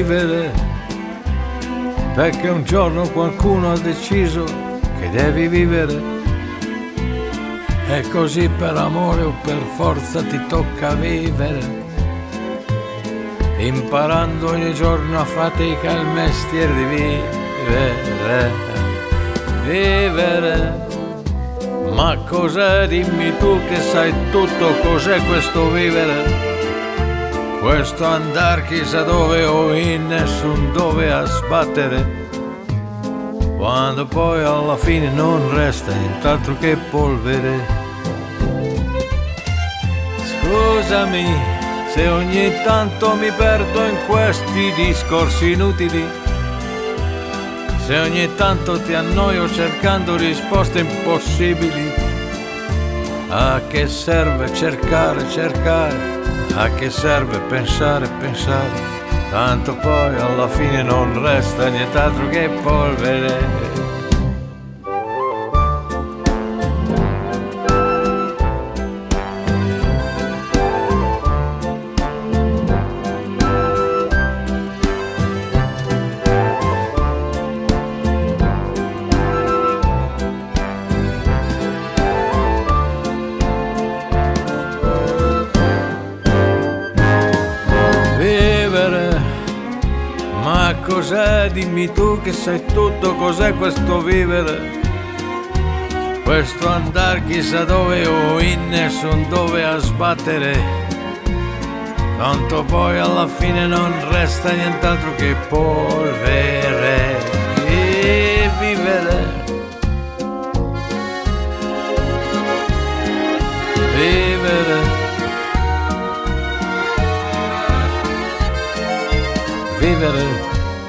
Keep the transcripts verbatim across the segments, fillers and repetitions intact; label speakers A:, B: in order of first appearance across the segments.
A: vivere, perché un giorno qualcuno ha deciso che devi vivere. E così per amore o per forza ti tocca vivere, imparando ogni giorno a fatica il mestiere di vivere. Vivere. Ma cos'è? Dimmi tu che sai tutto, cos'è questo vivere? Questo andar chissà dove o in nessun dove a sbattere, quando poi alla fine non resta nient'altro che polvere. Scusami se ogni tanto mi perdo in questi discorsi inutili, se ogni tanto ti annoio cercando risposte impossibili. A che serve cercare, cercare? A che serve pensare, pensare? Tanto poi alla fine non resta nient'altro che polvere. Ma cos'è? Dimmi tu che sai tutto, cos'è questo vivere? Questo andar chissà dove o in nessun dove a sbattere, tanto poi alla fine non resta nient'altro che polvere. E vivere. Vivere. Vivere.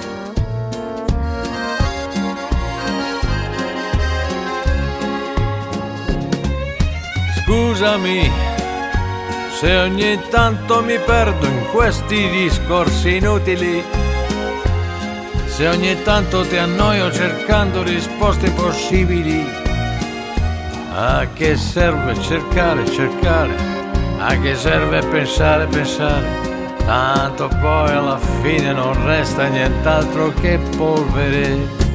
A: Scusami se ogni tanto mi perdo in questi discorsi inutili, se ogni tanto ti annoio cercando risposte possibili. A che serve cercare, cercare? A che serve pensare, pensare? Tanto poi alla fine non resta nient'altro che polvere.